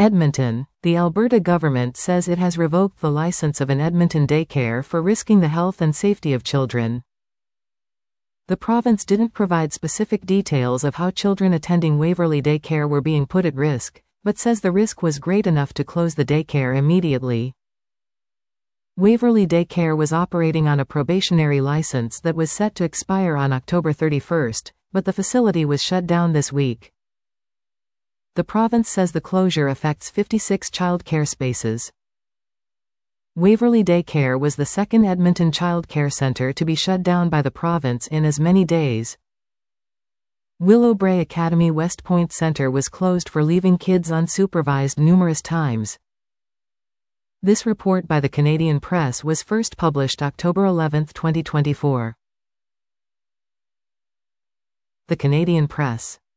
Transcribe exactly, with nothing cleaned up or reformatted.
Edmonton. The Alberta government says it has revoked the license of an Edmonton daycare for risking the health and safety of children. The province didn't provide specific details of how children attending Waverley Daycare were being put at risk, but says the risk was great enough to close the daycare immediately. Waverley Daycare was operating on a probationary license that was set to expire on October thirty-first, but the facility was shut down this week. The province says the closure affects fifty-six childcare spaces. Waverley Daycare was the second Edmonton childcare centre to be shut down by the province in as many days. Willowbrae Academy West Point Centre was closed for leaving kids unsupervised numerous times. This report by the Canadian Press was first published October eleventh, twenty twenty-four. The Canadian Press.